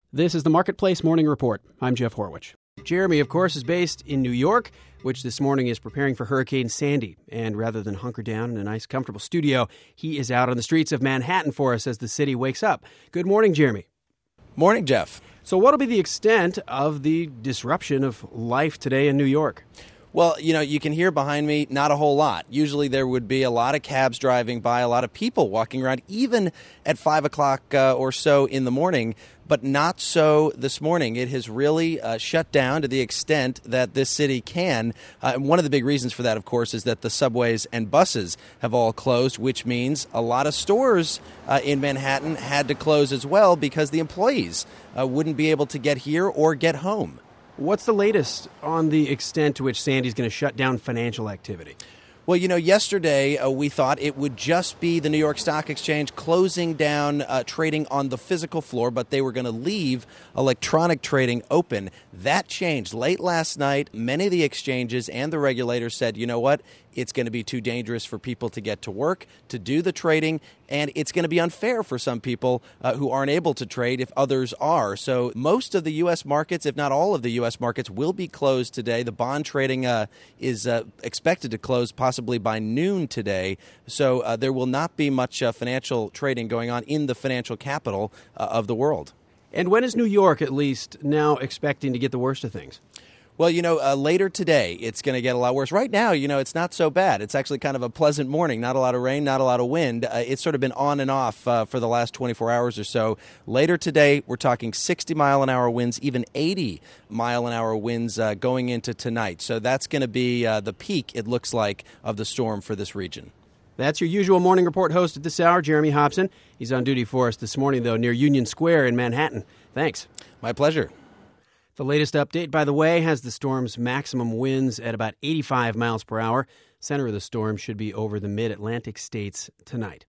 This is the Marketplace Morning Report. I'm Jeff Horwich. Jeremy, of course, is based in New York, which this morning is preparing for Hurricane Sandy. And rather than hunker down in a nice, comfortable studio, he is out on the streets of Manhattan for us as the city wakes up. Good morning, Jeremy. Morning, Jeff. So what will be the extent of the disruption of life today in New York? Well, you can hear behind me, not a whole lot. Usually there would be a lot of cabs driving by, a lot of people walking around, even at 5 o'clock or so in the morning, but not so this morning. It has really shut down to the extent that this city can. And one of the big reasons for that, of course, is that the subways and buses have all closed, which means a lot of stores in Manhattan had to close as well because the employees wouldn't be able to get here or get home. What's the latest on the extent to which Sandy's going to shut down financial activity? Well, yesterday we thought it would just be the New York Stock Exchange closing down trading on the physical floor, but they were going to leave electronic trading open. That changed late last night. Many of the exchanges and the regulators said, you know what? It's going to be too dangerous for people to get to work, to do the trading, and it's going to be unfair for some people who aren't able to trade if others are. So most of the U.S. markets, if not all of the U.S. markets, will be closed today. The bond trading is expected to close possibly by noon today. So there will not be much financial trading going on in the financial capital of the world. And when is New York, at least, now expecting to get the worst of things? Well, later today, it's going to get a lot worse. Right now, it's not so bad. It's actually kind of a pleasant morning. Not a lot of rain, not a lot of wind. It's sort of been on and off for the last 24 hours or so. Later today, we're talking 60-mile-an-hour winds, even 80-mile-an-hour winds going into tonight. So that's going to be the peak, it looks like, of the storm for this region. That's your usual morning report host at this hour, Jeremy Hobson. He's on duty for us this morning, though, near Union Square in Manhattan. Thanks. My pleasure. The latest update, by the way, has the storm's maximum winds at about 85 miles per hour. Center of the storm should be over the mid-Atlantic states tonight.